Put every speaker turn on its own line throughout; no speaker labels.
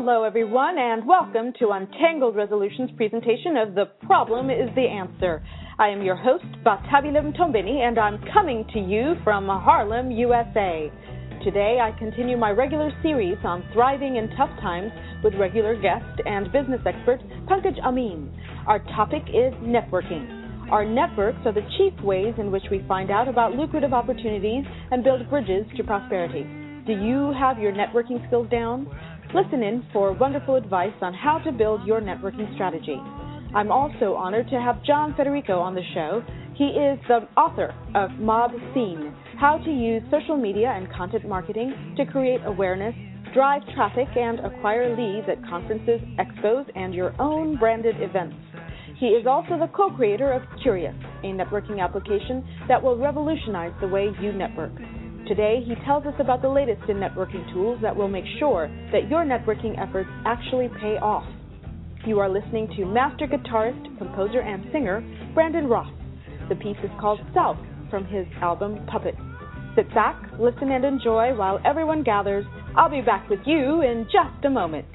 Hello, everyone, and welcome to Untangled Resolution's presentation of The Problem is the Answer. I am your host, Batabile Mtombeni, and I'm coming to you from Harlem, USA. Today, I continue my regular series on thriving in tough times with regular guest and business expert, Pankaj Amin. Our topic is networking. Our networks are the chief ways in which we find out about lucrative opportunities and build bridges to prosperity. Do you have your networking skills down? Listen in for wonderful advice on how to build your networking strategy. I'm also honored to have John Federico on the show. He is the author of Mob Scene, How to Use Social Media and Content Marketing to Create Awareness, Drive Traffic, and Acquire Leads at Conferences, Expos, and your own branded events. He is also the co-creator of Curious, a networking application that will revolutionize the way you network. Today, he tells us about the latest in networking tools that will make sure that your networking efforts actually pay off. You are listening to master guitarist, composer, and singer Brandon Ross. The piece is called South from his album Puppet. Sit back, listen, and enjoy while everyone gathers. I'll be back with you in just a moment.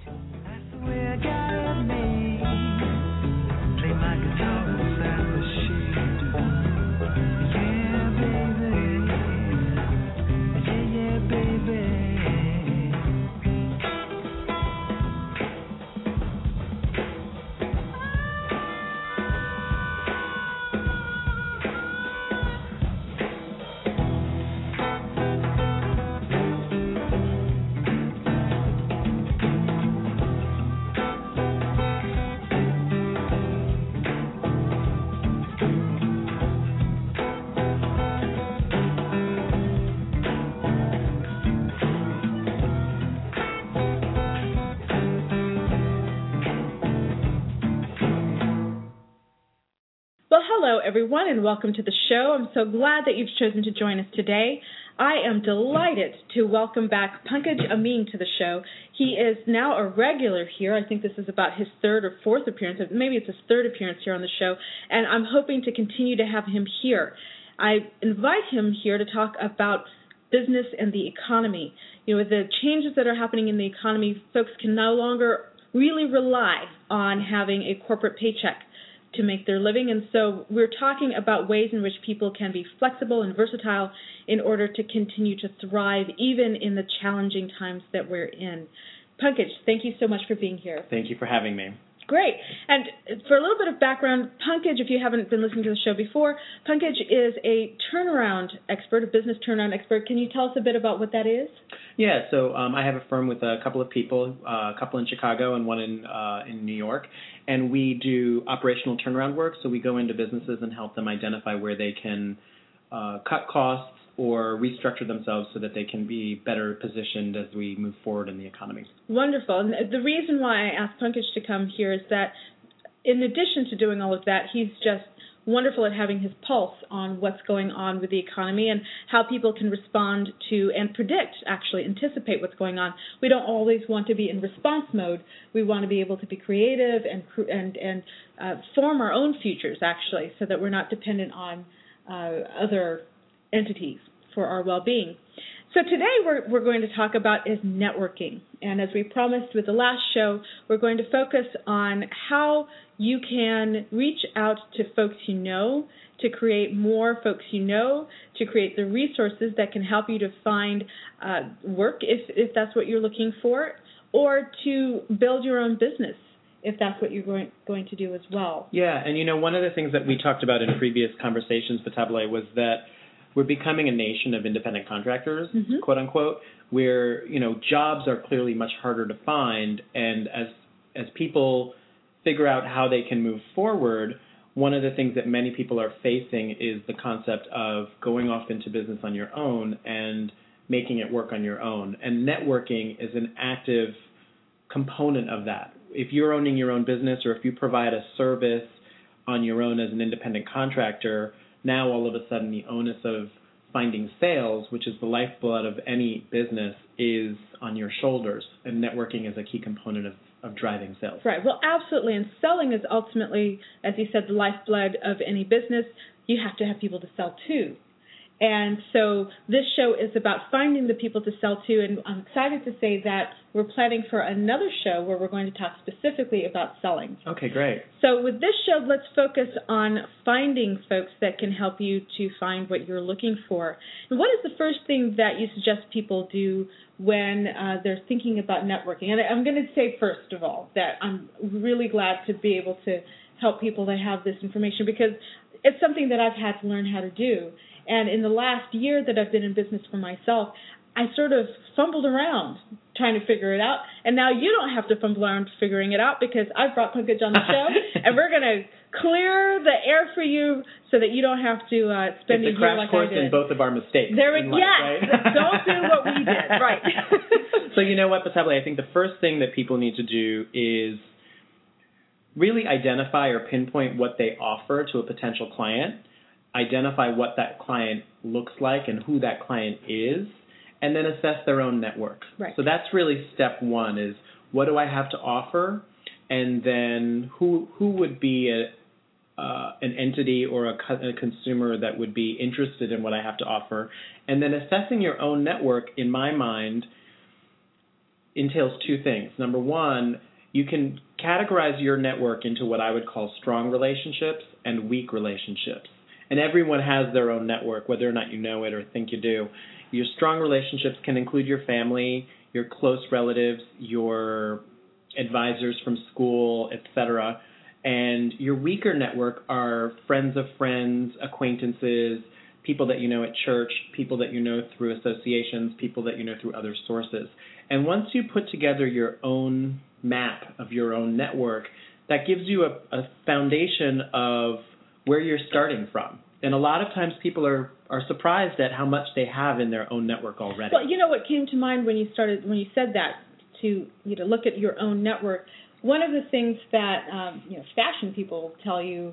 Hello, everyone, and welcome to the show. I'm so glad that you've chosen to join us today. I am delighted to welcome back Pankaj Amin to the show. He is now a regular here. I think this is about his third or fourth appearance. Maybe it's his third appearance here on the show, and I'm hoping to continue to have him here. I invite him here to talk about business and the economy. You know, with the changes that are happening in the economy, folks can no longer really rely on having a corporate paycheck to make their living, and so we're talking about ways in which people can be flexible and versatile in order to continue to thrive even in the challenging times that we're in. Pankaj, thank you so much for being here.
Thank you for having me.
Great. And for a little bit of background, Pankaj, if you haven't been listening to the show before, Pankaj is a turnaround expert, a business turnaround expert. Can you tell us a bit about what that is?
Yeah, so I have a firm with a couple of people, a couple in Chicago and one in New York, and we do operational turnaround work. So we go into businesses and help them identify where they can cut costs or restructure themselves so that they can be better positioned as we move forward in the economy.
Wonderful. And the reason why I asked Pankaj to come here is that in addition to doing all of that, he's just wonderful at having his pulse on what's going on with the economy and how people can respond to and predict, actually anticipate what's going on. We don't always want to be in response mode. We want to be able to be creative and form our own futures, actually, so that we're not dependent on other entities for our well-being. So today we're going to talk about is networking. And as we promised with the last show, we're going to focus on how you can reach out to folks you know, to create more folks you know, to create the resources that can help you to find work if that's what you're looking for, or to build your own business if that's what you're going to do as well.
Yeah, and you know, one of the things that we talked about in previous conversations, Batabile, was that we're becoming a nation of independent contractors, quote unquote, where, you know, jobs are clearly much harder to find, and as people figure out how they can move forward, one of the things that many people are facing is the concept of going off into business on your own and making it work on your own. And networking is an active component of that. If you're owning your own business or if you provide a service on your own as an independent contractor, now all of a sudden the onus of finding sales, which is the lifeblood of any business, is on your shoulders. And networking is a key component of driving sales.
Right. Well, absolutely. And selling is ultimately, as you said, the lifeblood of any business. You have to have people to sell to. And so this show is about finding the people to sell to, and I'm excited to say that we're planning for another show where we're going to talk specifically about selling.
Okay, great.
So with this show, let's focus on finding folks that can help you to find what you're looking for. And what is the first thing that you suggest people do when they're thinking about networking? And I'm going to say, first of all, that I'm really glad to be able to help people to have this information, because it's something that I've had to learn how to do. And in the last year that I've been in business for myself, I sort of fumbled around trying to figure it out. And now you don't have to fumble around figuring it out, because I've brought Pankaj on the show, and we're going to clear the air for you so that you don't have to spend a year like I did.
It's a crash course in both of our mistakes.
There we
go.
Right? Don't do what we did. Right.
So you know what, Batabile, I think the first thing that people need to do is really identify or pinpoint what they offer to a potential client, identify what that client looks like and who that client is, and then assess their own network.
Right.
So that's really step one, is what do I have to offer, and then who would be an entity or a consumer that would be interested in what I have to offer. And then assessing your own network, in my mind, entails two things. Number one, you can categorize your network into what I would call strong relationships and weak relationships. And everyone has their own network, whether or not you know it or think you do. Your strong relationships can include your family, your close relatives, your advisors from school, etc. And your weaker network are friends of friends, acquaintances, people that you know at church, people that you know through associations, people that you know through other sources. And once you put together your own map of your own network, that gives you a foundation of where you're starting from. And a lot of times people are surprised at how much they have in their own network already.
Well, you know what came to mind when you said that, to look at your own network. One of the things that fashion people tell you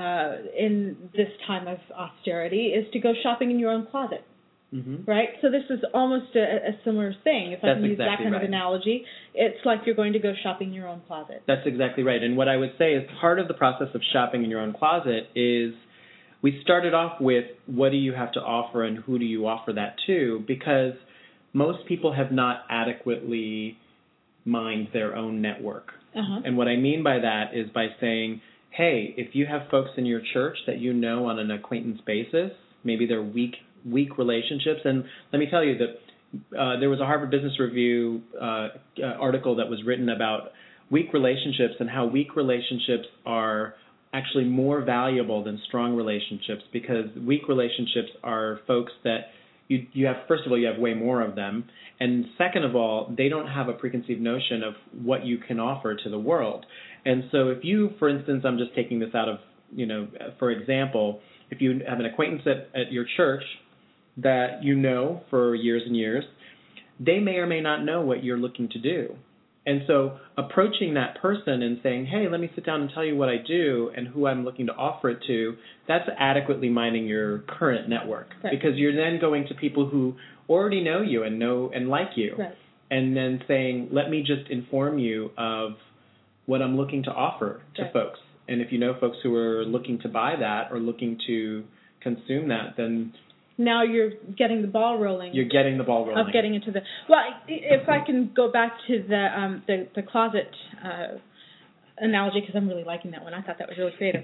in this time of austerity is to go shopping in your own closet. Mm-hmm. Right? So this is almost a similar thing. If I can use that kind of analogy, it's like you're going to go shopping in your own closet.
That's exactly right. And what I would say is part of the process of shopping in your own closet is we started off with what do you have to offer and who do you offer that to, because most people have not adequately mined their own network. Uh-huh. And what I mean by that is by saying, hey, if you have folks in your church that you know on an acquaintance basis, maybe they're weak relationships. And let me tell you that there was a Harvard Business Review article that was written about weak relationships and how weak relationships are actually more valuable than strong relationships, because weak relationships are folks that you have, first of all, you have way more of them, and second of all, they don't have a preconceived notion of what you can offer to the world. And so if you, for instance, I'm just taking this out of, for example, if you have an acquaintance at your church that you know for years and years, they may or may not know what you're looking to do. And so approaching that person and saying, hey, let me sit down and tell you what I do and who I'm looking to offer it to, that's adequately mining your current network. Right. Because you're then going to people who already know you and know and like you. Right. And then saying, let me just inform you of what I'm looking to offer to right. folks. And if you know folks who are looking to buy that or looking to consume that, then
now you're getting the ball rolling.
You're getting the ball rolling.
Of getting into the... Well, if I can go back to the closet analogy, because I'm really liking that one. I thought that was really creative.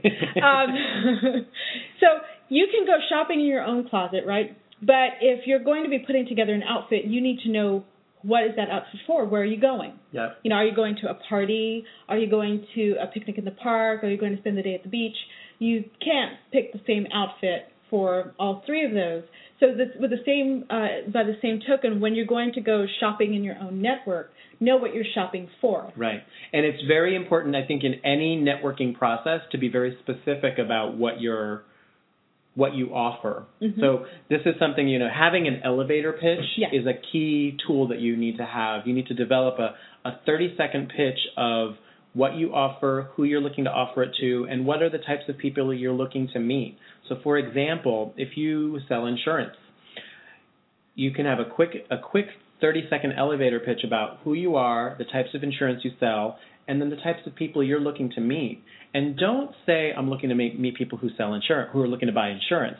So you can go shopping in your own closet, right? But if you're going to be putting together an outfit, you need to know, what is that outfit for? Where are you going?
Yep.
Are you going to a party? Are you going to a picnic in the park? Are you going to spend the day at the beach? You can't pick the same outfit for all three of those. So by the same token, when you're going to go shopping in your own network, know what you're shopping for.
Right. And it's very important, I think, in any networking process to be very specific about what you offer. Mm-hmm. So this is something, having an elevator pitch yes. is a key tool that you need to have. You need to develop a 30-second pitch of what you offer, who you're looking to offer it to, and what are the types of people you're looking to meet. So, for example, if you sell insurance, you can have a quick 30-second elevator pitch about who you are, the types of insurance you sell, and then the types of people you're looking to meet. And don't say, I'm looking to meet people who sell insurance, who are looking to buy insurance.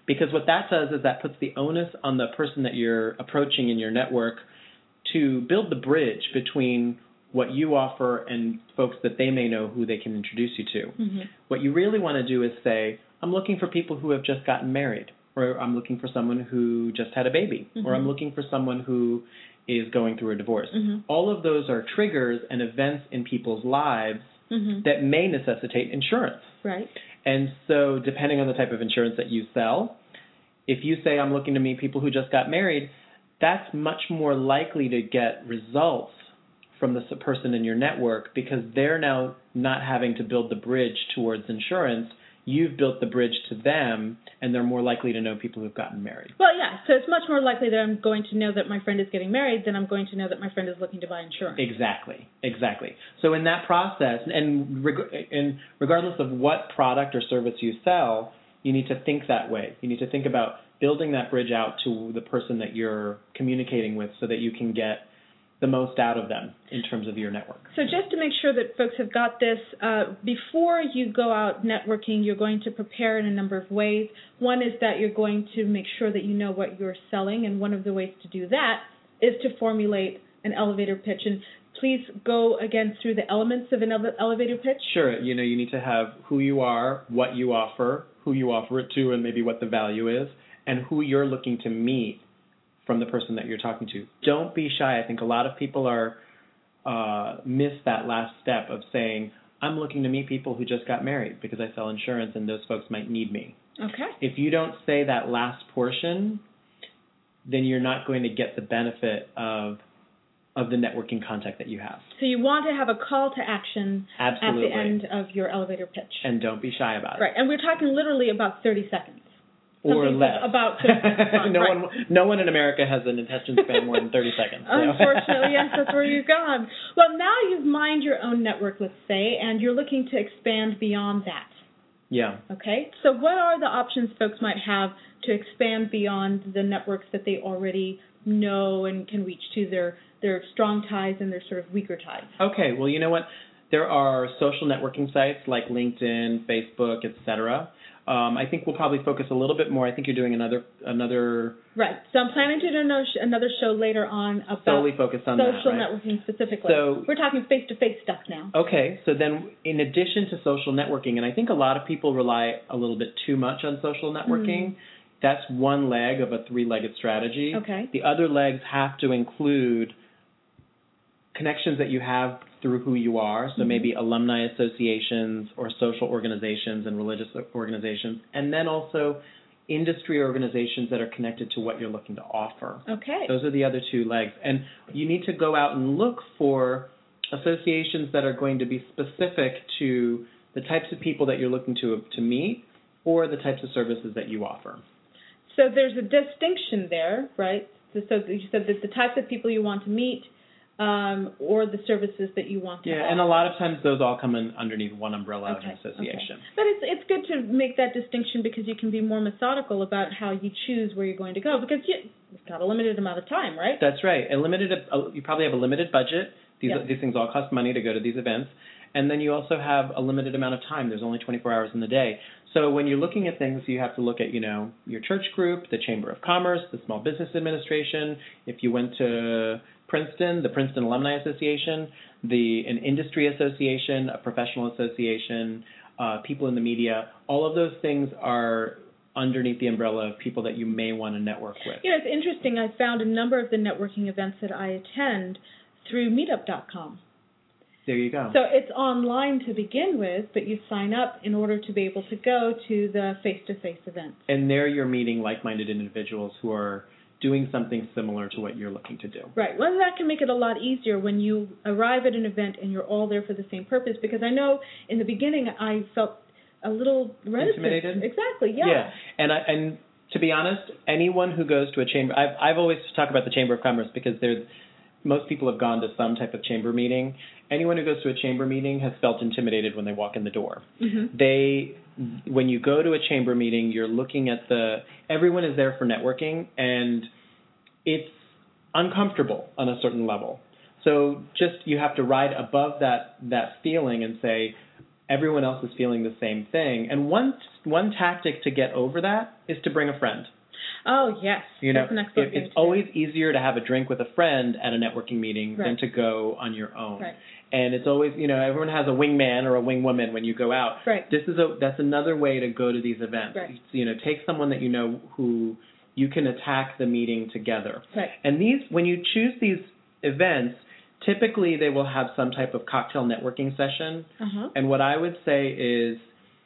Because what that does is that puts the onus on the person that you're approaching in your network to build the bridge between what you offer and folks that they may know who they can introduce you to. Mm-hmm. What you really want to do is say, I'm looking for people who have just gotten married, or I'm looking for someone who just had a baby, mm-hmm. or I'm looking for someone who is going through a divorce. Mm-hmm. All of those are triggers and events in people's lives mm-hmm. that may necessitate insurance.
Right.
And so depending on the type of insurance that you sell, if you say I'm looking to meet people who just got married, that's much more likely to get results from the person in your network because they're now not having to build the bridge towards insurance. You've built the bridge to them, and they're more likely to know people who've gotten married.
Well, yeah, so it's much more likely that I'm going to know that my friend is getting married than I'm going to know that my friend is looking to buy insurance.
Exactly. So in that process, and regardless of what product or service you sell, you need to think that way. You need to think about building that bridge out to the person that you're communicating with so that you can get the most out of them in terms of your network.
So just to make sure that folks have got this, before you go out networking, you're going to prepare in a number of ways. One is that you're going to make sure that you know what you're selling, and one of the ways to do that is to formulate an elevator pitch. And please go again through the elements of an elevator pitch.
Sure. You need to have who you are, what you offer, who you offer it to, and maybe what the value is, and who you're looking to meet from the person that you're talking to. Don't be shy. I think a lot of people miss that last step of saying, I'm looking to meet people who just got married because I sell insurance and those folks might need me.
Okay.
If you don't say that last portion, then you're not going to get the benefit of the networking contact that you have.
So you want to have a call to action
Absolutely.
At the end of your elevator pitch.
And don't be shy about it.
Right. And we're talking literally about 30 seconds.
Or less.
About 30 seconds.
No one in America has an attention span more than 30 seconds. So.
Unfortunately, yes, that's where you've gone. Well, now you've mined your own network, let's say, and you're looking to expand beyond that.
Yeah.
Okay. So what are the options folks might have to expand beyond the networks that they already know and can reach to their strong ties and their sort of weaker ties? Okay.
Well, you know what? There are social networking sites like LinkedIn, Facebook, etc. I think we'll probably focus a little bit more. I think you're doing another.
Right. So I'm planning to do another show later on about
solely focused on
social
that, right?
networking specifically.
So
we're talking face-to-face stuff now.
Okay. So then, in addition to social networking, and I think a lot of people rely a little bit too much on social networking. That's one leg of a three-legged strategy.
Okay.
The other legs have to include connections that you have through who you are, so maybe alumni associations or social organizations and religious organizations, and then also industry organizations that are connected to what you're looking to offer.
Okay.
Those are the other two legs. And you need to go out and look for associations that are going to be specific to the types of people that you're looking to meet or the types of services that you offer.
So there's a distinction there, right? So you said that the types of people you want to meet or the services that you want to offer.
Yeah, and a lot of times those all come underneath one umbrella of an association.
Okay. But it's good to make that distinction because you can be more methodical about how you choose where you're going to go because you've got a limited amount of time, right?
That's right. You probably have a limited budget. These things all cost money to go to these events. And then you also have a limited amount of time. There's only 24 hours in the day. So when you're looking at things, you have to look at, your church group, the Chamber of Commerce, the Small Business Administration. If you went to Princeton, the Princeton Alumni Association, an industry association, a professional association, people in the media, all of those things are underneath the umbrella of people that you may want to network with.
It's interesting. I found a number of the networking events that I attend through meetup.com.
There you go.
So it's online to begin with, but you sign up in order to be able to go to the face-to-face events.
And there you're meeting like-minded individuals who are doing something similar to what you're looking to do.
Right. Well, that can make it a lot easier when you arrive at an event and you're all there for the same purpose, because I know in the beginning I felt a little reticent.
Intimidated?
Exactly, yeah.
Yeah. And to be honest, anyone who goes to a chamber, I've always talked about the Chamber of Commerce because most people have gone to some type of chamber meeting. Anyone who goes to a chamber meeting has felt intimidated when they walk in the door. Mm-hmm. When you go to a chamber meeting, you're looking at everyone is there for networking, and it's uncomfortable on a certain level. So you have to ride above that feeling and say, everyone else is feeling the same thing. And one tactic to get over that is to bring a friend.
Oh, yes.
That's an excellent thing. It's always easier to have a drink with a friend at a networking meeting than to go on your own.
Right.
And it's always, everyone has a wingman or a wingwoman when you go out.
Right.
That's another way to go to these events.
Right.
Take someone that you know who you can attack the meeting together.
Right.
And when you choose these events, typically they will have some type of cocktail networking session.
Uh-huh.
And what I would say is,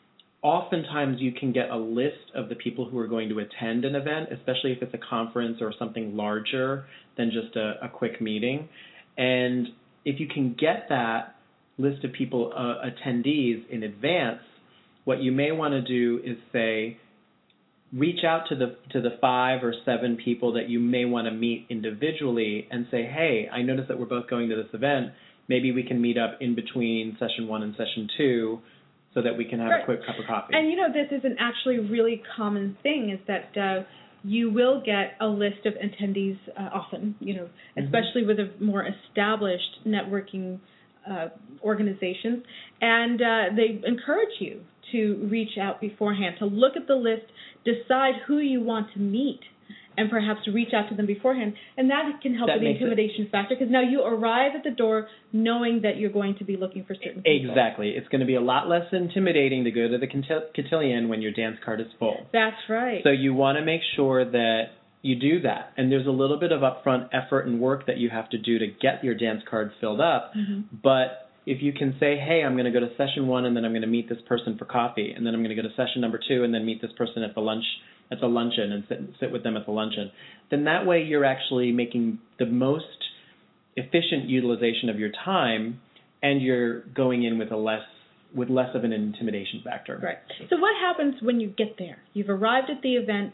oftentimes you can get a list of the people who are going to attend an event, especially if it's a conference or something larger than just a quick meeting. And if you can get that list of people, attendees in advance, what you may want to do is say, reach out to the 5 or 7 people that you may want to meet individually and say, hey, I noticed that we're both going to this event. Maybe we can meet up in between session 1 and session 2 so that we can have a quick cup of coffee.
And this is an actually really common thing, is that you will get a list of attendees often, especially with a more established networking organizations, and they encourage you to reach out beforehand, to look at the list, decide who you want to meet, and perhaps reach out to them beforehand. And that can help with the intimidation factor, because now you arrive at the door knowing that you're going to be looking for certain people.
Exactly. It's going to be a lot less intimidating to go to the cotillion when your dance card is full.
That's right.
So you want to make sure that you do that. And there's a little bit of upfront effort and work that you have to do to get your dance card filled up.
Mm-hmm.
But if you can say, hey, I'm going to go to session 1 and then I'm going to meet this person for coffee, and then I'm going to go to session number 2 and then meet this person at the luncheon and sit with them at the luncheon, then that way you're actually making the most efficient utilization of your time, and you're going in with less of an intimidation factor.
Right. So what happens when you get there? You've arrived at the event.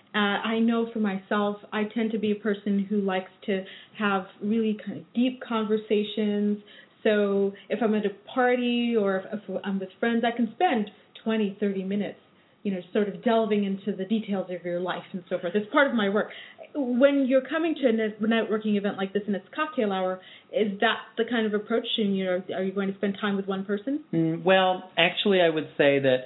I know for myself, I tend to be a person who likes to have really kind of deep conversations. So if I'm at a party or if I'm with friends, I can spend 20, 30 minutes, sort of delving into the details of your life and so forth. It's part of my work. When you're coming to a networking event like this and it's cocktail hour, is that the kind of approach? And, are you going to spend time with one person?
Well, actually, I would say that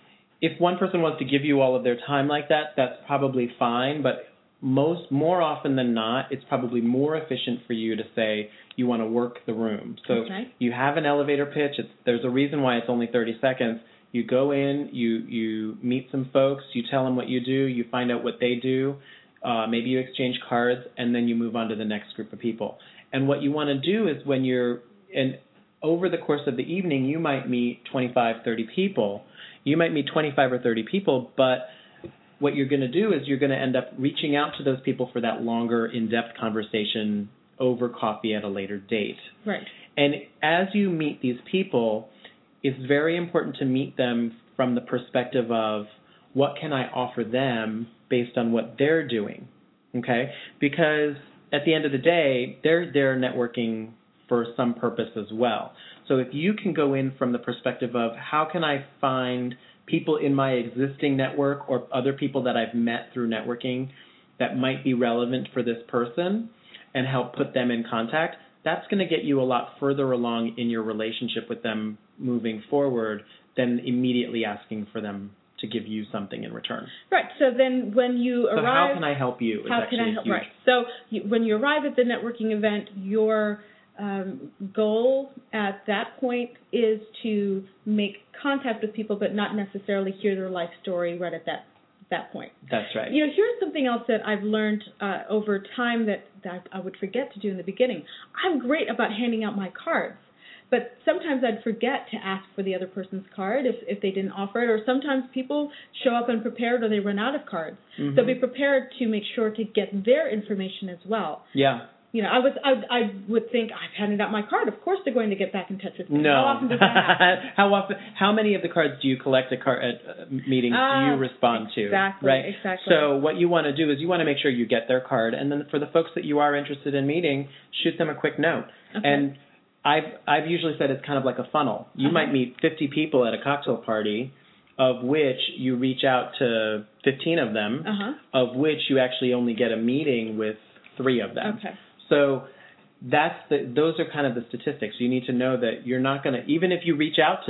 if one person wants to give you all of their time like that, that's probably fine. But more often than not, it's probably more efficient for you to say you want to work the room. So you have an elevator pitch. There's a reason why it's only 30 seconds. You go in, you meet some folks, you tell them what you do, you find out what they do, maybe you exchange cards, and then you move on to the next group of people. And what you want to do is over the course of the evening, you might meet 25, 30 people. You might meet 25 or 30 people, but what you're going to do is you're going to end up reaching out to those people for that longer, in-depth conversation over coffee at a later date.
Right.
And as you meet these people, it's very important to meet them from the perspective of what can I offer them based on what they're doing, okay? Because at the end of the day, they're networking for some purpose as well. So if you can go in from the perspective of how can I find people in my existing network or other people that I've met through networking that might be relevant for this person and help put them in contact, that's going to get you a lot further along in your relationship with them moving forward than immediately asking for them to give you something in return.
Right. So then when you arrive...
So how can I help you?
How can I help? Right. So when you arrive at the networking event, your goal at that point is to make contact with people but not necessarily hear their life story right at that point.
That's right.
Here's something else that I've learned over time that I would forget to do in the beginning. I'm great about handing out my cards, but sometimes I'd forget to ask for the other person's card if they didn't offer it, or sometimes people show up unprepared or they run out of cards. Mm-hmm. So be prepared to make sure to get their information as well.
Yeah.
I would think I've handed out my card. Of course, they're going to get back in touch with me.
No.
How often does that happen?
How many of the cards do you collect at meetings? Do you respond to?
Exactly.
Right.
Exactly.
So what you want to do is you want to make sure you get their card, and then for the folks that you are interested in meeting, shoot them a quick note.
Okay.
And I've usually said it's kind of like a funnel. You might meet 50 people at a cocktail party, of which you reach out to 15 of them, of which you actually only get a meeting with 3 of them.
Okay.
So those are kind of the statistics. You need to know that you're not going to, even if you reach out to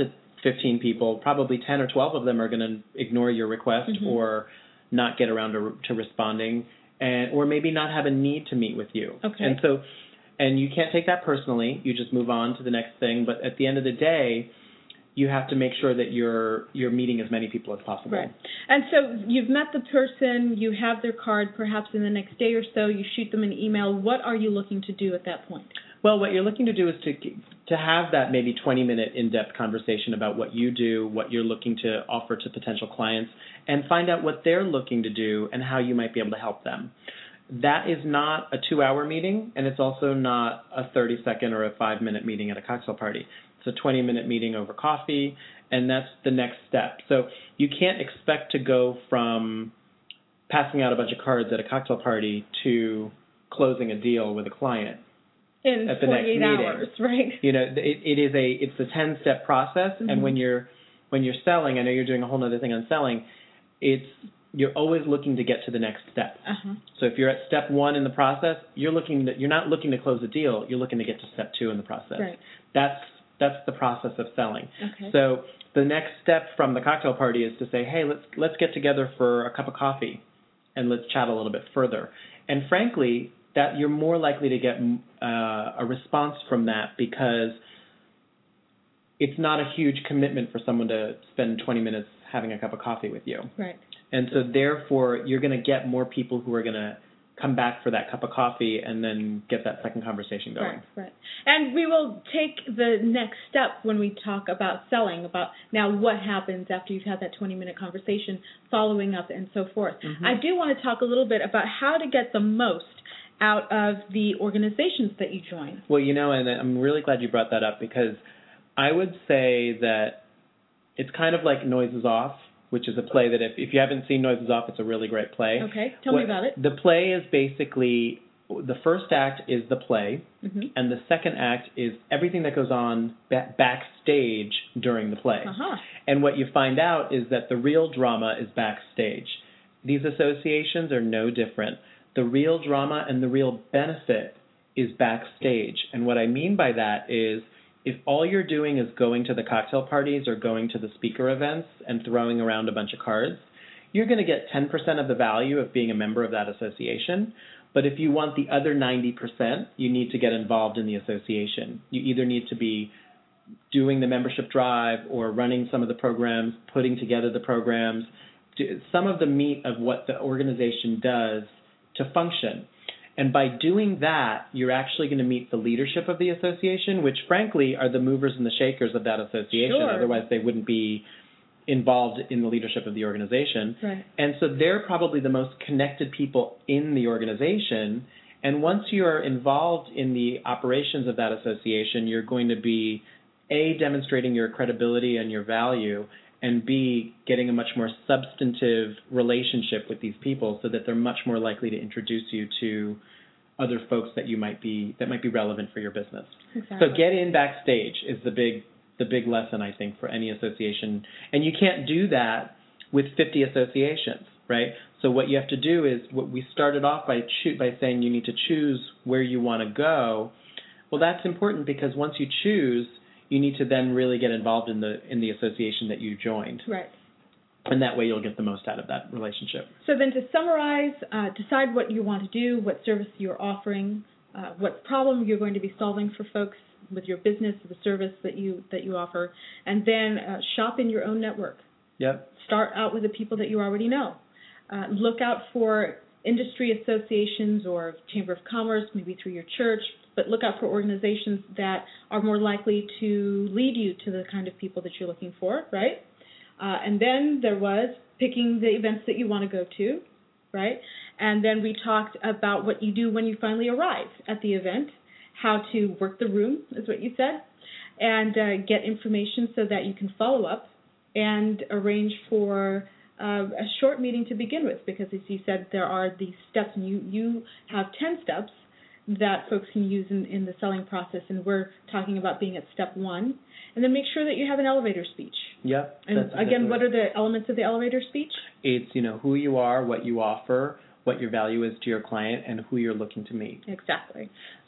15 people, probably 10 or 12 of them are going to ignore your request or not get around to responding, or maybe not have a need to meet with you.
Okay.
And you can't take that personally. You just move on to the next thing. But at the end of the day, you have to make sure that you're meeting as many people as possible.
Right. And so you've met the person, you have their card, perhaps in the next day or so, you shoot them an email. What are you looking to do at that point?
Well, what you're looking to do is to have that maybe 20-minute in-depth conversation about what you do, what you're looking to offer to potential clients, and find out what they're looking to do and how you might be able to help them. That is not a 2-hour meeting, and it's also not a 30-second or a 5-minute meeting at a cocktail party. It's a 20-minute meeting over coffee, and that's the next step. So you can't expect to go from passing out a bunch of cards at a cocktail party to closing a deal with a client
in
at the
48
next meeting.
hours, right?
You know, it's a 10-step process, and when you're selling, I know you're doing a whole other thing on selling. You're always looking to get to the next step. So if you're at step 1 in the process, you're not looking to close a deal. You're looking to get to step 2 in the process.
Right.
That's the process of selling.
Okay.
So the next step from the cocktail party is to say, hey, let's get together for a cup of coffee, and let's chat a little bit further. And frankly, that you're more likely to get a response from that because it's not a huge commitment for someone to spend 20 minutes having a cup of coffee with you.
Right.
And so therefore, you're going to get more people who are going to come back for that cup of coffee and then get that second conversation going.
Right. And we will take the next step when we talk about selling, about now what happens after you've had that 20-minute conversation, following up, and so forth. I do want to talk a little bit about how to get the most out of the organizations that you join.
Well, you know, and I'm really glad you brought that up because I would say that it's kind of like Noises Off, which is a play that if you haven't seen Noises Off, it's a really great play.
Okay, tell me about it.
The play is basically, the first act is the play, and the second act is everything that goes on backstage during the play. And what you find out is that the real drama is backstage. These associations are no different. The real drama and the real benefit is backstage. And what I mean by that is, if all you're doing is going to the cocktail parties or going to the speaker events and throwing around a bunch of cards, you're going to get 10% of the value of being a member of that association. But if you want the other 90%, you need to get involved in the association. You either need to be doing the membership drive or running some of the programs, putting together the programs, some of the meat of what the organization does to function. And by doing that, you're actually going to meet the leadership of the association, which, frankly, are the movers and the shakers of that association.
Sure.
Otherwise, they wouldn't be involved in the leadership of the organization.
Right.
And so they're probably the most connected people in the organization. And once you're involved in the operations of that association, you're going to be, A, demonstrating your credibility and your value, and B, getting a much more substantive relationship with these people so that they're much more likely to introduce you to other folks that might be relevant for your business.
Exactly.
So get in backstage is the big lesson, I think, for any association. And you can't do that with 50 associations, right? So what you have to do is, what we started off by saying you need to choose where you want to go. Well, that's important because once you choose, you need to then really get involved in the association that you joined.
Right.
And that way you'll get the most out of that relationship.
So then to summarize, decide what you want to do, what service you're offering, what problem you're going to be solving for folks with your business, the service that you offer, and then shop in your own network.
Yep.
Start out with the people that you already know. Look out for industry associations or Chamber of Commerce, maybe through your church, but look out for organizations that are more likely to lead you to the kind of people that you're looking for, right? And then there was picking the events that you want to go to, right? And then we talked about what you do when you finally arrive at the event, how to work the room, is what you said, and get information so that you can follow up and arrange for a short meeting to begin with, because as you said, there are these steps, and you have 10 steps that folks can use in the selling process, and we're talking about being at step 1. And then make sure that you have an elevator speech.
Yep.
And again, what are the elements of the elevator speech? It's,
who you are, what you offer, what your value is to your client, and who you're looking to meet.
Exactly.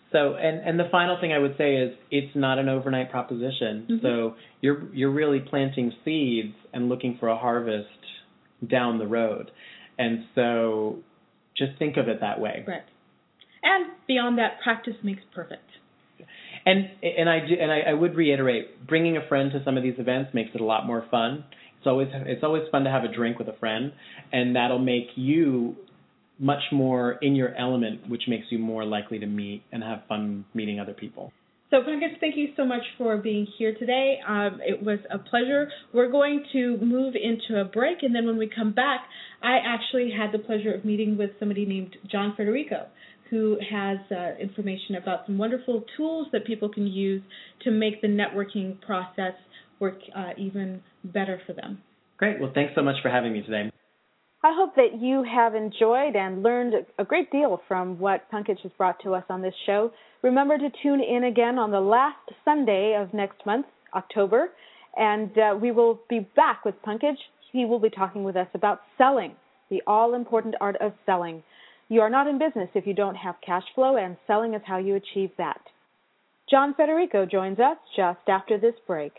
So, and the final thing I would say is it's not an overnight proposition. Mm-hmm. So you're really planting seeds and looking for a harvest down the road. And so just think of it that way.
Right. And beyond that, practice makes perfect.
And I would reiterate, bringing a friend to some of these events makes it a lot more fun. It's always fun to have a drink with a friend, and that'll make you much more in your element, which makes you more likely to meet and have fun meeting other people.
So, Pankaj, thank you so much for being here today. It was a pleasure. We're going to move into a break, and then when we come back, I actually had the pleasure of meeting with somebody named John Federico, who has information about some wonderful tools that people can use to make the networking process work even better for them.
Great. Well, thanks so much for having me today.
I hope that you have enjoyed and learned a great deal from what Pankaj has brought to us on this show. Remember to tune in again on the last Sunday of next month, October, and we will be back with Pankaj. He will be talking with us about selling, the all-important art of selling. You are not in business if you don't have cash flow, and selling is how you achieve that. John Federico joins us just after this break.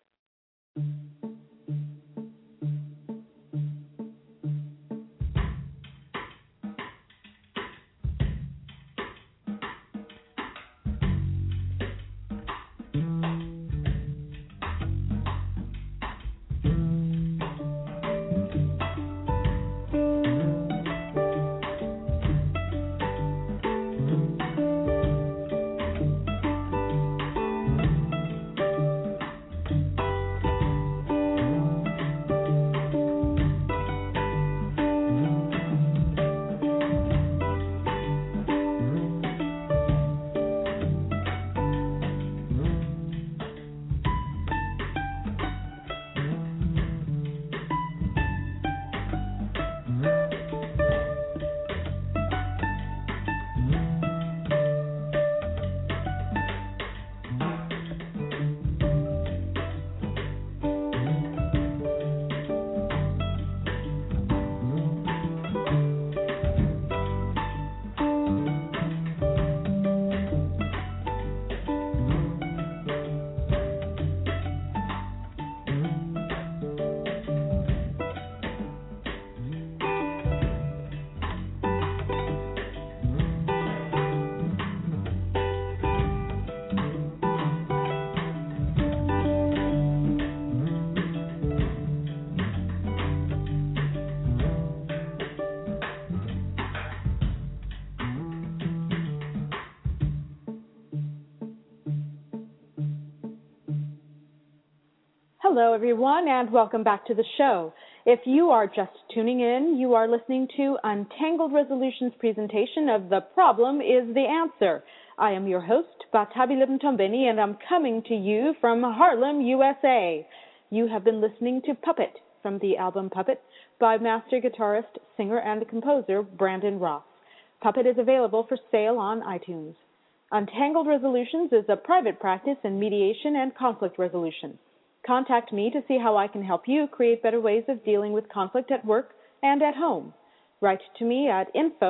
Hello, everyone, and welcome back to the show. If you are just tuning in, you are listening to Untangled Resolutions presentation of The Problem is the Answer. I am your host, Batabi Libntombeni, and I'm coming to you from Harlem, USA. You have been listening to Puppet from the album Puppet by master guitarist, singer, and composer Brandon Ross. Puppet is available for sale on iTunes. Untangled Resolutions is a private practice in mediation and conflict resolution. Contact me to see how I can help you create better ways of dealing with conflict at work and at home. Write to me at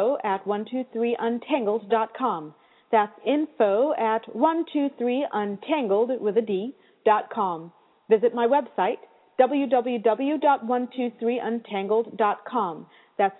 info@123untangled.com. That's info@123untangled.com. Visit my website, www.123untangled.com. That's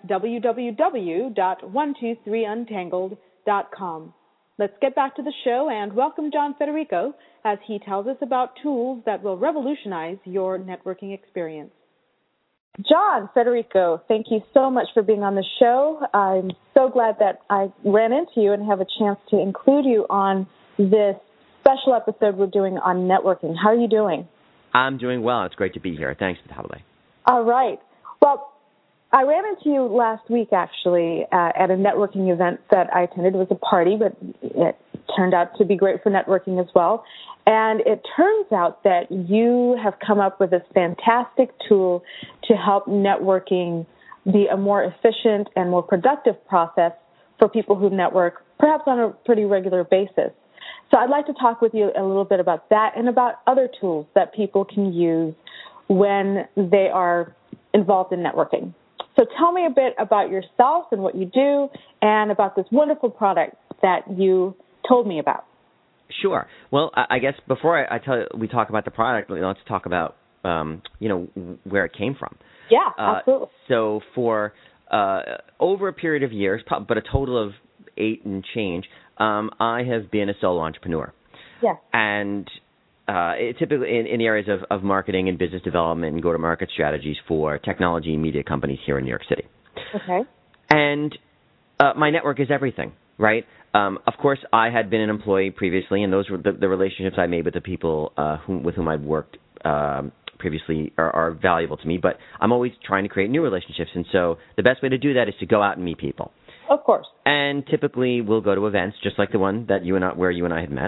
www.123untangled.com. Let's get back to the show and welcome John Federico as he tells us about tools that will revolutionize your networking experience. John Federico, thank you so much for being on the show. I'm so glad that I ran into you and have a chance to include you on this special episode we're doing on networking. How are you doing?
I'm doing well. It's great to be here. Thanks, Natalie.
All right. Well, I ran into you last week, actually, at a networking event that I attended. It was a party, but it turned out to be great for networking as well. And it turns out that you have come up with this fantastic tool to help networking be a more efficient and more productive process for people who network, perhaps on a pretty regular basis. So I'd like to talk with you a little bit about that and about other tools that people can use when they are involved in networking. So tell me a bit about yourself and what you do and about this wonderful product that you told me about.
Sure. Well, I guess before we talk about the product, let's talk about where it came from.
Yeah, absolutely.
So for over a period of years, but a total of 8 and change, I have been a solo entrepreneur.
Yeah.
And typically in the areas of marketing and business development and go-to-market strategies for technology and media companies here in New York City.
Okay.
And my network is everything, right? Of course, I had been an employee previously, and those were the relationships I made with the people with whom I'd worked previously are valuable to me. But I'm always trying to create new relationships, and so the best way to do that is to go out and meet people.
Of course.
And typically, we'll go to events just like the one that where you and I had met.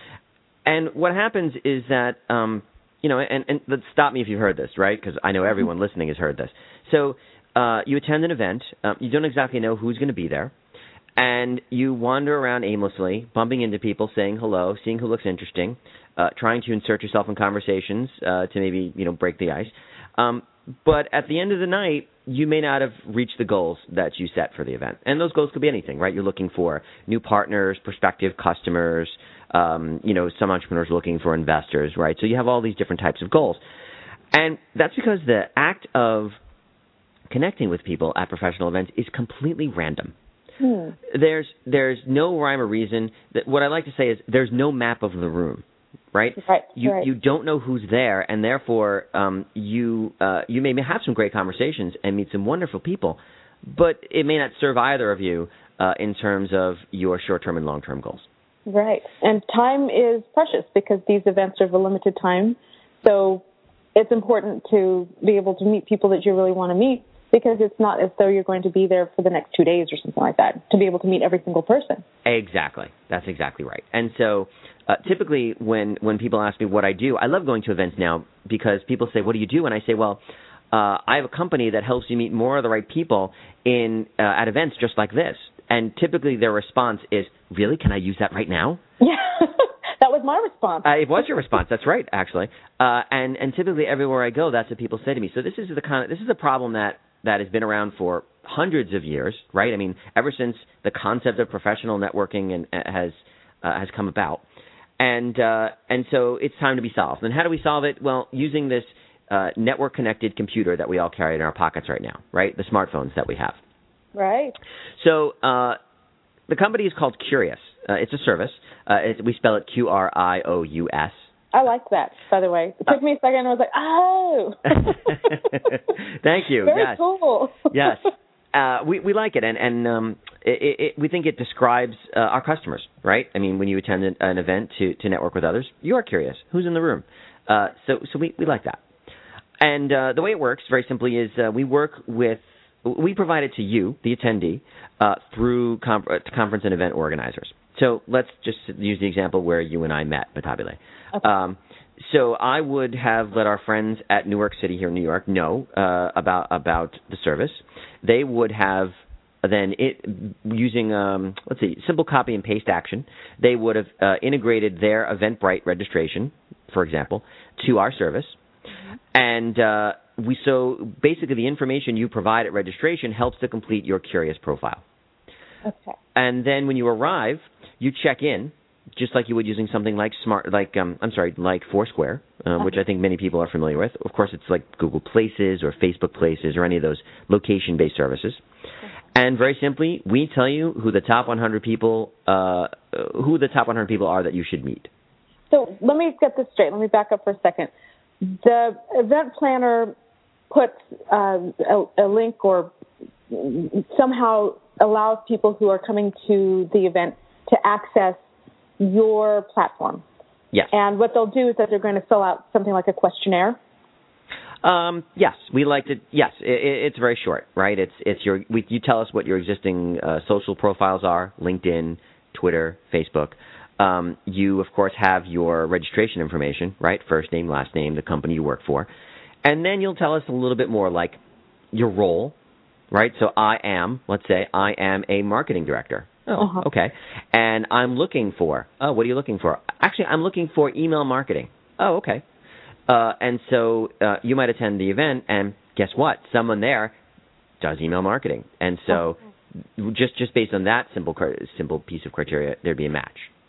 And what happens is that, and stop me if you've heard this, right? Because I know everyone listening has heard this. So you attend an event. You don't exactly know who's going to be there. And you wander around aimlessly, bumping into people, saying hello, seeing who looks interesting, trying to insert yourself in conversations to maybe, break the ice. But at the end of the night, you may not have reached the goals that you set for the event. And those goals could be anything, right? You're looking for new partners, prospective customers, some entrepreneurs are looking for investors, right? So you have all these different types of goals. And that's because the act of connecting with people at professional events is completely random. There's no rhyme or reason. What I like to say is there's no map of the room, right?
Right.
You don't know who's there, and therefore you may have some great conversations and meet some wonderful people, but it may not serve either of you in terms of your short-term and long-term goals.
Right. And time is precious because these events are of a limited time. So it's important to be able to meet people that you really want to meet, because it's not as though you're going to be there for the next 2 days or something like that, to be able to meet every single person. Exactly.
That's exactly right. And so typically when people ask me what I do, I love going to events now because people say, what do you do? And I say, well, I have a company that helps you meet more of the right people at events just like this. And typically their response is, really? Can I use that right now?
Yeah, that was my response.
It was your response. That's right, actually. And typically everywhere I go, that's what people say to me. So this is a problem that has been around for hundreds of years, right? I mean, ever since the concept of professional networking has come about. And so it's time to be solved. And how do we solve it? Well, using this network-connected computer that we all carry in our pockets right now, right? The smartphones that we have.
Right.
So the company is called Curious. It's a service. We spell it Qrious.
I liked that, by the way. It took me a second, and I was like, oh.
Thank you.
Very
yes.
cool.
Yes. We like it, and we think it describes our customers, right? I mean, when you attend an event to network with others, you are curious. Who's in the room? So we like that. And the way it works, very simply, is we provide it to you, the attendee, through conference and event organizers. So let's just use the example where you and I met, Batabile. Okay. So I would have let our friends at Newark City here in New York know about the service. They would have then using simple copy and paste action. They would have integrated their Eventbrite registration, for example, to our service, and so basically the information you provide at registration helps to complete your Curious profile.
Okay.
And then when you arrive, you check in, just like you would using something like Foursquare, which I think many people are familiar with. Of course, it's like Google Places or Facebook Places or any of those location-based services. And very simply, we tell you who the top 100 people are that you should meet.
So let me get this straight. Let me back up for a second. The event planner puts a link or somehow allows people who are coming to the event to access your platform.
Yes.
And what they'll do is that they're going to fill out something like a questionnaire.
Yes, we like to. Yes, it's very short, right? You tell us what your existing social profiles are: LinkedIn, Twitter, Facebook. You of course have your registration information, right? First name, last name, the company you work for, and then you'll tell us a little bit more, like your role, right? So let's say I am a marketing director. Oh, okay. And I'm looking for. Oh, what are you looking for? Actually, I'm looking for email marketing. Oh, okay. And so you might attend the event, and guess what? Someone there does email marketing. And so just based on that simple piece of criteria, there'd be a match.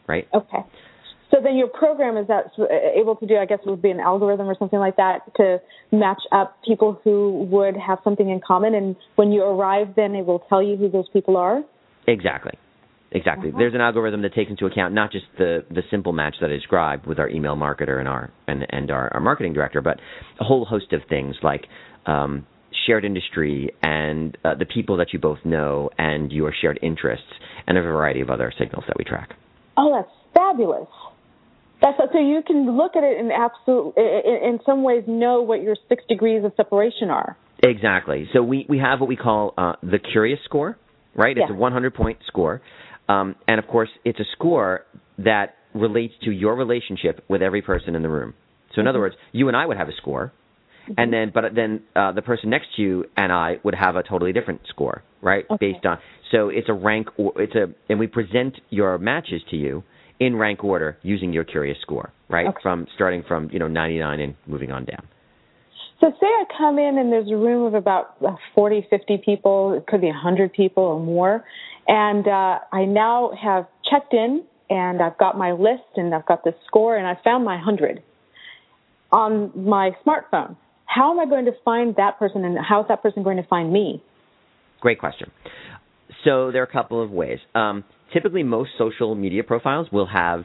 right?
Okay. So then your program, is that able to do, I guess it would be an algorithm or something like that, to match up people who would have something in common, and when you arrive then it will tell you who those people are?
Exactly. Uh-huh. There's an algorithm that takes into account not just the simple match that I described with our email marketer and our marketing director, but a whole host of things like shared industry and the people that you both know and your shared interests and a variety of other signals that we track.
Oh, that's fabulous. So you can look at it and in some ways know what your 6 degrees of separation are.
Exactly. So we have what we call the Curious score, right? It's a 100-point score. And, of course, it's a score that relates to your relationship with every person in the room. So, in other words, you and I would have a score, and then the person next to you and I would have a totally different score, right?
Okay.
Based on, so it's a rank, and we present your matches to you in rank order using your Curious score, right?
Okay.
Starting from 99 and moving on down.
So say I come in and there's a room of about 40, 50 people, it could be 100 people or more, and I now have checked in and I've got my list and I've got the score and I found my 100 on my smartphone. How am I going to find that person, and how is that person going to find me?
Great question. So there are a couple of ways. Typically, most social media profiles will have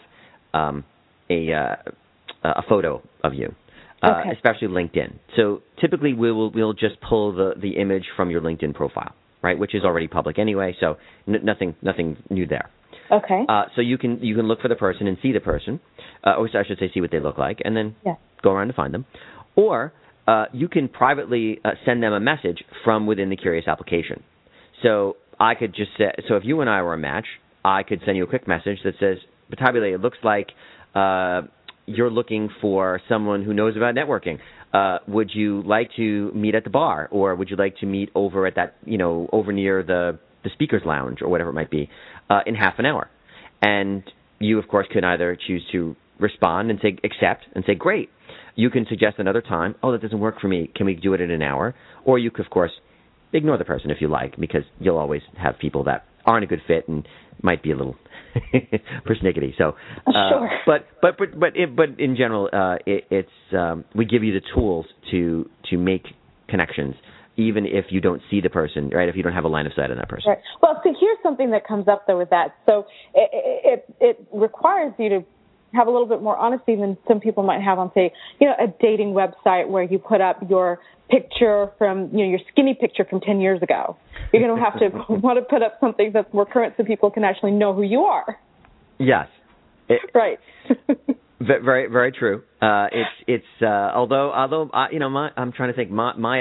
a photo of you. Especially LinkedIn. So typically we'll just pull the image from your LinkedIn profile, right, which is already public anyway, so nothing new there.
Okay.
So you can look for the person and see the person, or I should say see what they look like, and then go around to find them. Or you can privately send them a message from within the Curious application. So I could just say, so if you and I were a match, I could send you a quick message that says, Batabile, it looks like you're looking for someone who knows about networking. Would you like to meet at the bar, or would you like to meet over at that, over near the speaker's lounge or whatever it might be, in half an hour? And you, of course, can either choose to respond and say accept and say great. You can suggest another time. Oh, that doesn't work for me. Can we do it in an hour? Or you could, of course, ignore the person if you like, because you'll always have people that aren't a good fit and might be a little persnickety. So,
sure.
But in general, it's we give you the tools to make connections, even if you don't see the person, right? If you don't have a line of sight on that person.
Right. Well, see, here's something that comes up though with that. So it requires you to have a little bit more honesty than some people might have on, say, a dating website where you put up your picture from, your skinny picture from 10 years ago. You're going to have to want to put up something that's more current so people can actually know who you are.
Yes.
Right.
Very, very true. Although I'm trying to think,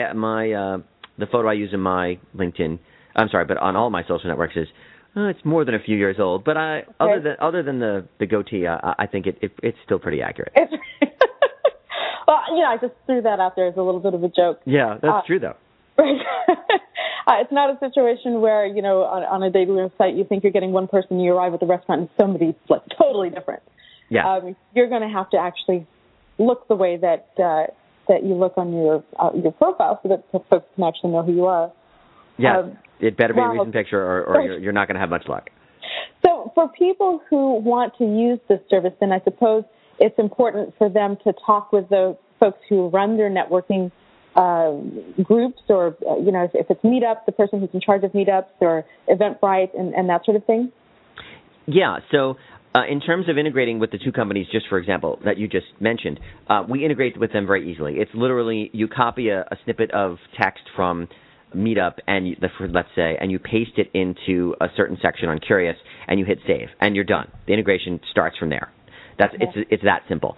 the photo I use in my LinkedIn, but on all my social networks is, it's more than a few years old, but other than the goatee, I think it's still pretty accurate.
Well, I just threw that out there as a little bit of a joke.
Yeah, that's true, though.
Right. It's not a situation where, on a dating website, you think you're getting one person, you arrive at the restaurant, and somebody's like totally different.
Yeah.
You're going to have to actually look the way that you look on your profile so that folks can actually know who you are.
Yeah, it better be a recent picture or you're not going to have much luck.
So for people who want to use this service, then I suppose it's important for them to talk with the folks who run their networking groups, or, if it's Meetup, the person who's in charge of Meetups, or Eventbrite and that sort of thing?
Yeah, so in terms of integrating with the two companies, just for example, that you just mentioned, we integrate with them very easily. It's literally you copy a snippet of text from Meetup, and let's say, and you paste it into a certain section on Curious, and you hit save, and you're done. The integration starts from there. It's that simple.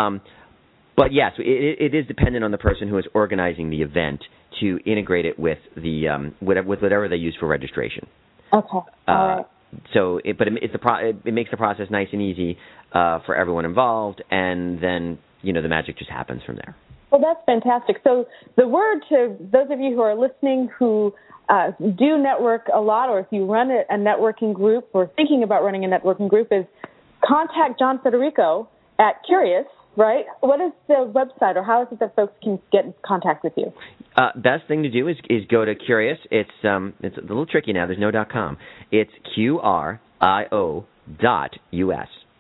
But yes, it is dependent on the person who is organizing the event to integrate it with the with whatever they use for registration.
Okay. All right.
So, it makes the process nice and easy for everyone involved, and then the magic just happens from there.
Well, that's fantastic. So the word to those of you who are listening who do network a lot, or if you run a networking group or thinking about running a networking group, is contact John Federico at Curious, right? What is the website, or how is it that folks can get in contact with you?
Best thing to do is go to Curious. It's a little tricky now. There's no .com. It's QRIO.US.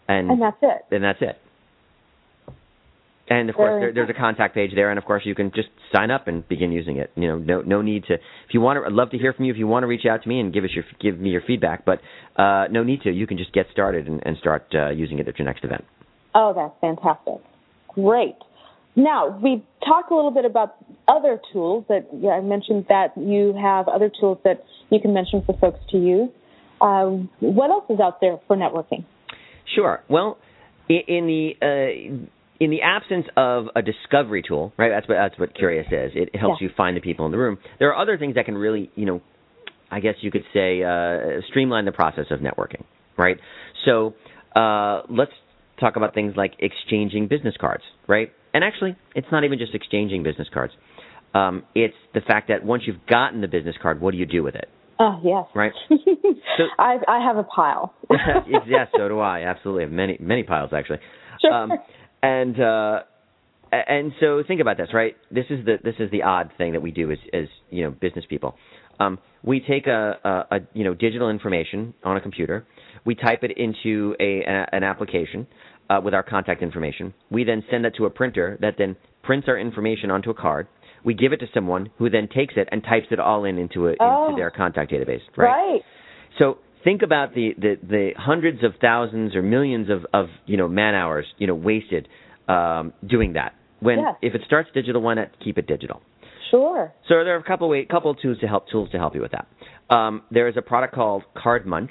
And that's it.
And that's it. And of course, there's a contact page there, and of course, you can just sign up and begin using it. No need to. If you want to, I'd love to hear from you. If you want to reach out to me and give me your feedback, but no need to. You can just get started and start using it at your next event.
Oh, that's fantastic! Great. Now we talked a little bit about other tools that I mentioned that you have other tools that you can mention for folks to use. What else is out there for networking?
Sure. Well, in the absence of a discovery tool, right? That's what Curious is. It helps you find the people in the room. There are other things that can really, I guess you could say, streamline the process of networking, right? So let's talk about things like exchanging business cards, right? And actually, it's not even just exchanging business cards. It's the fact that once you've gotten the business card, what do you do with it?
Oh, yes.
Right?
So, I have a pile.
Yes, so do I. Absolutely. I have many piles, actually.
Sure.
And so think about this, right? This is the odd thing that we do as business people. We take a digital information on a computer. We type it into an application with our contact information. We then send that to a printer that then prints our information onto a card. We give it to someone who then takes it and types it all into their contact database, right?
Right.
So think about the hundreds of thousands or millions of man hours wasted doing that. If it starts digital, why not keep it digital?
Sure. So
there are a couple of tools to help you with that. There is a product called Card Munch,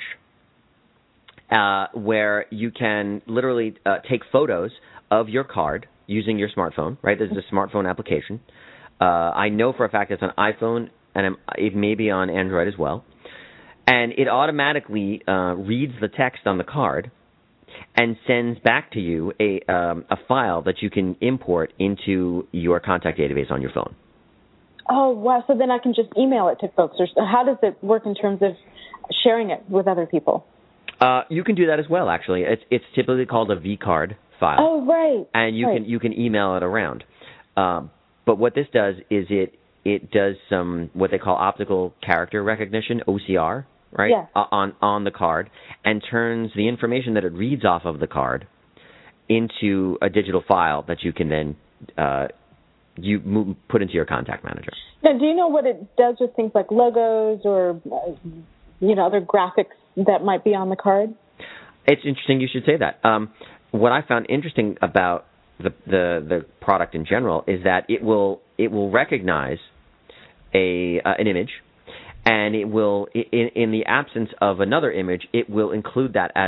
where you can literally take photos of your card using your smartphone. Right, this is a smartphone application. I know for a fact it's on iPhone, and it may be on Android as well. And it automatically reads the text on the card and sends back to you a file that you can import into your contact database on your phone.
Oh, wow. So then I can just email it to folks. Or how does it work in terms of sharing it with other people?
You can do that as well, actually. It's typically called a vCard file.
Oh, right.
And you can email it around. But what this does is it does some what they call optical character recognition, OCR, right?
Yes.
On the card, and turns the information that it reads off of the card into a digital file that you can then put into your contact manager.
Now, do you know what it does with things like logos or other graphics that might be on the card?
It's interesting you should say that. What I found interesting about the product in general is that it will recognize an image, and it will in the absence of another image, it will include that as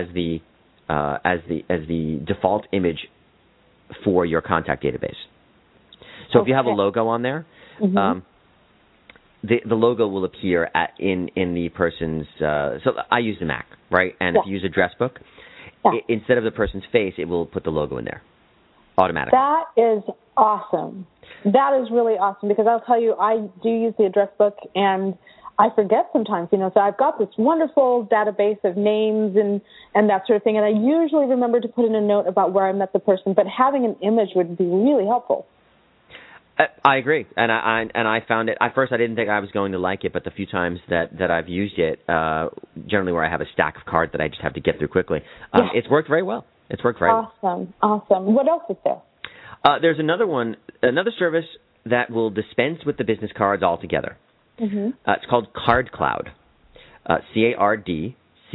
the default image for your contact database. So if you have a logo on there, the logo will appear in the person's. So I use the Mac, right? And if you use Addressbook, instead of the person's face, it will put the logo in there automatically.
That is awesome. That is really awesome, because I'll tell you, I do use the Addressbook, and I forget sometimes, so I've got this wonderful database of names and that sort of thing, and I usually remember to put in a note about where I met the person, but having an image would be really helpful.
I agree, and I found it. At first, I didn't think I was going to like it, but the few times that I've used it, generally where I have a stack of cards that I just have to get through quickly, it's worked very well. It's worked very well.
Awesome. What else is there?
There's another service that will dispense with the business cards altogether. Mm-hmm. It's called CardCloud, CardCloud.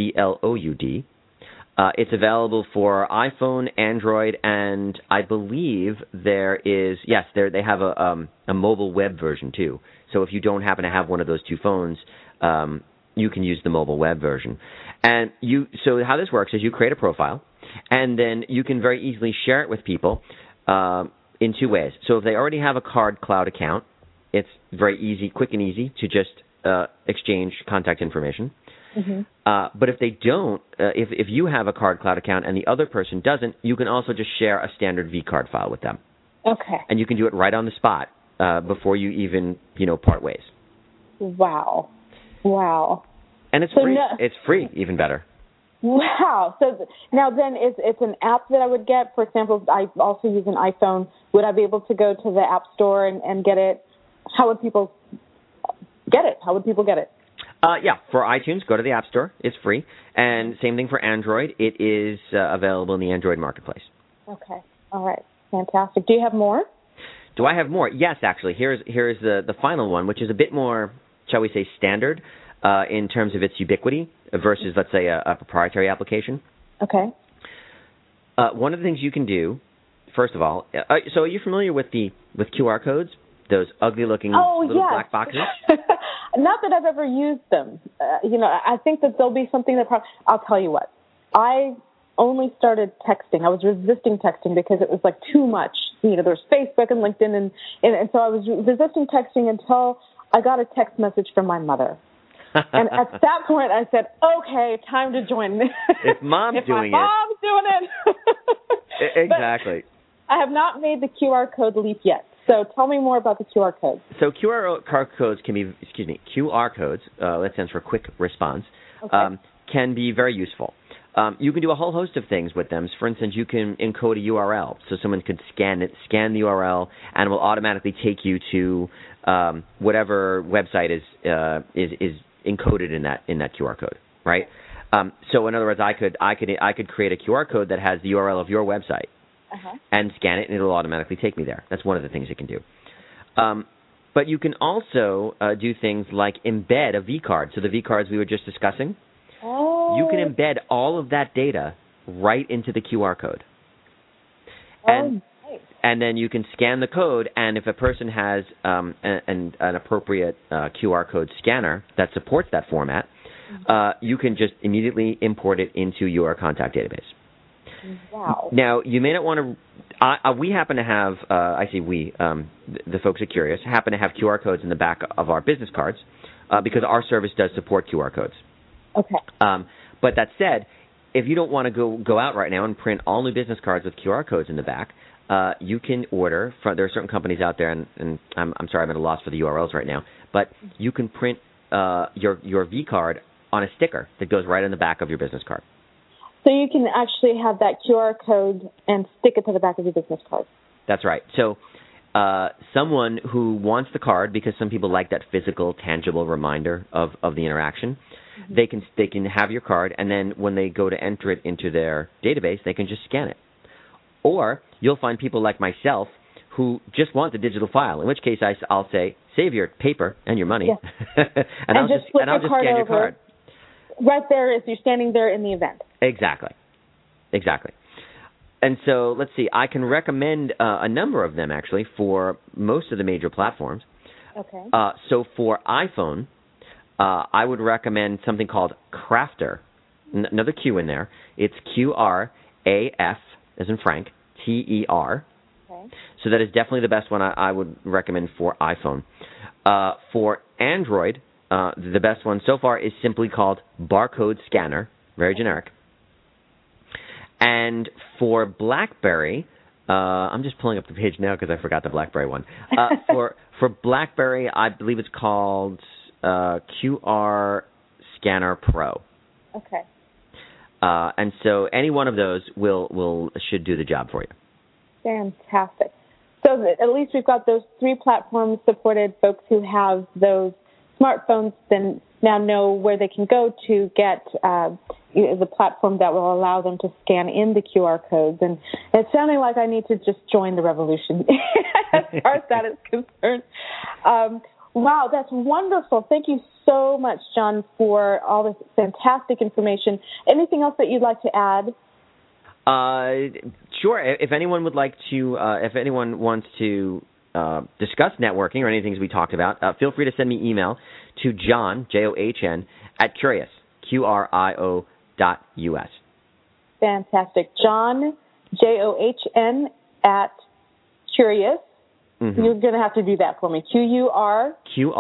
It's available for iPhone, Android, and I believe they have a mobile web version too. So if you don't happen to have one of those two phones, you can use the mobile web version. And so how this works is you create a profile, and then you can very easily share it with people in two ways. So if they already have a CardCloud account, it's very easy, quick and easy to just exchange contact information. Mm-hmm. But if they don't, if you have a CardCloud account and the other person doesn't, you can also just share a standard vCard file with them.
Okay.
And you can do it right on the spot before you even, part ways.
Wow.
And it's free. It's free, even better.
Wow. So now then it's an app that I would get. For example, I also use an iPhone. Would I be able to go to the App Store and get it? How would people get it?
Yeah, for iTunes, go to the App Store. It's free. And same thing for Android. It is available in the Android marketplace.
Okay. All right. Fantastic. Do you have more?
Do I have more? Yes, actually. Here's the final one, which is a bit more, shall we say, standard in terms of its ubiquity versus, let's say, a proprietary application.
Okay.
One of the things you can do, first of all, so are you familiar with QR codes? Those ugly-looking little black boxes?
Not that I've ever used them. I think that there'll be something that I'll tell you what. I only started texting. I was resisting texting because it was like too much. There's Facebook and LinkedIn, and so I was resisting texting until I got a text message from my mother. And at that point, I said, okay, time to join.
If Mom's doing it.
Mom's doing it.
Exactly.
But I have not made the QR code leap yet. So tell me more about the QR codes.
So QR codes can be, QR codes, that stands for quick response, can be very useful. You can do a whole host of things with them. For instance, you can encode a URL, so someone could scan the URL, and it will automatically take you to whatever website is encoded in that QR code, right? So in other words, I could create a QR code that has the URL of your website. And scan it, and it'll automatically take me there. That's one of the things it can do. But you can also do things like embed a vCard. So the vCards we were just discussing, you can embed all of that data right into the QR code. And then you can scan the code, and if a person has an appropriate QR code scanner that supports that format, you can just immediately import it into your contact database.
Wow.
Now, you may not want to we happen to have, the folks at Curious happen to have QR codes in the back of our business cards because our service does support QR codes.
Okay.
But that said, if you don't want to go out right now and print all new business cards with QR codes in the back, you can order there are certain companies out there, and I'm sorry, I'm at a loss for the URLs right now, but you can print your vCard on a sticker that goes right on the back of your business card.
So you can actually have that QR code and stick it to the back of your business card.
That's right. So someone who wants the card, because some people like that physical, tangible reminder of the interaction, they can have your card, and then when they go to enter it into their database, they can just scan it. Or you'll find people like myself who just want the digital file, in which case I'll say, save your paper and your money, and I'll just scan your card.
Right there as you're standing there in the event.
Exactly. And so, let's see, I can recommend a number of them, actually, for most of the major platforms.
Okay.
So for iPhone, I would recommend something called Crafter. Another Q in there. It's QRAF, as in Frank, TER. Okay. So that is definitely the best one I would recommend for iPhone. For Android, the best one so far is simply called Barcode Scanner, very generic. And for BlackBerry, I'm just pulling up the page now because I forgot the BlackBerry one. For BlackBerry, I believe it's called QR Scanner Pro.
Okay.
And so any one of those should do the job for you.
Fantastic. So at least we've got those three platforms supported. Folks who have those smartphones then now know where they can go to get the platform that will allow them to scan in the QR codes. And it's sounding like I need to just join the revolution as far as that is concerned. Wow, that's wonderful. Thank you so much, John, for all this fantastic information. Anything else that you'd like to add?
Sure. If anyone would like to, if anyone wants to discuss networking or any things we talked about, feel free to send me email to John, John, at Curious, QRIO.US.
Fantastic. John, JOHN, at Curious. Mm-hmm. You're going to have to do that for me. QRIO.US.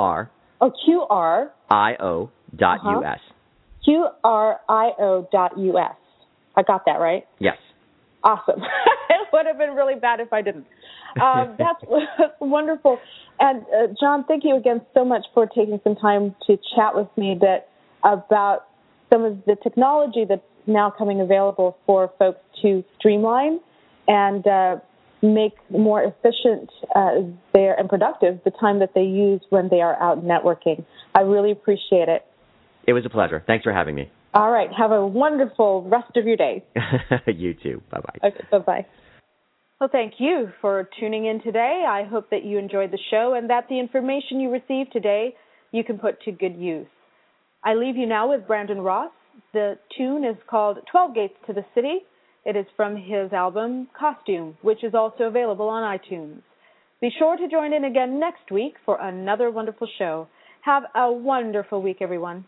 QRIO.US. I got that right?
Yes.
Awesome. It would have been really bad if I didn't. That's wonderful. And John, thank you again so much for taking some time to chat with me about some of the technology that's now coming available for folks to streamline and make more efficient and productive the time that they use when they are out networking. I really appreciate it.
It was a pleasure. Thanks for having me.
All right. Have a wonderful rest of your day.
You too. Bye-bye.
Okay, bye-bye. Well, thank you for tuning in today. I hope that you enjoyed the show and that the information you received today you can put to good use. I leave you now with Brandon Ross. The tune is called 12 Gates to the City. It is from his album Costume, which is also available on iTunes. Be sure to join in again next week for another wonderful show. Have a wonderful week, everyone.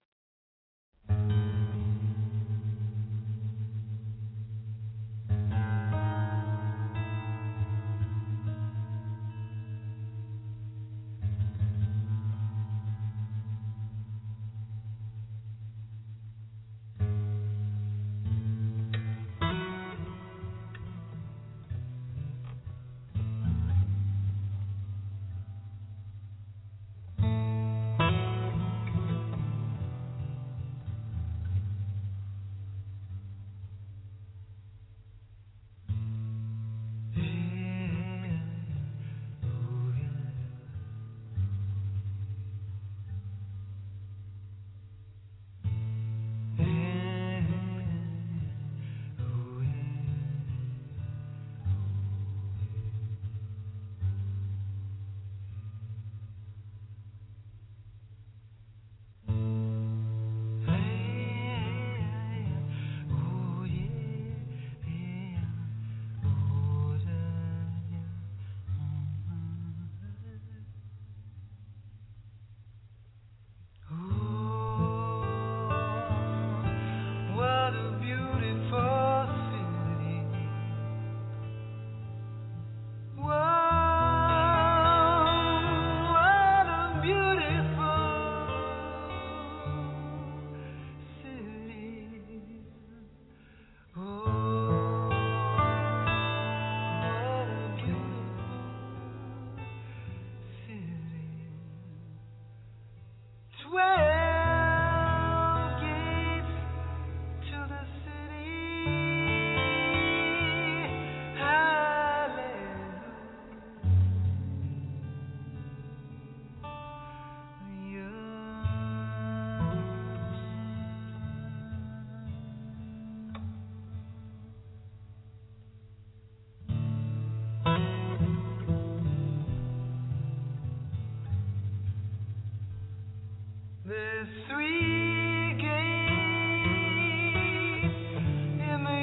There's 3 gates in the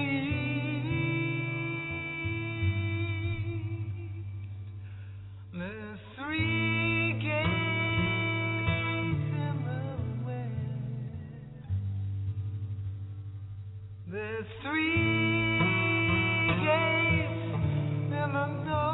east. There's 3 gates in the west. There's 3 gates in the north.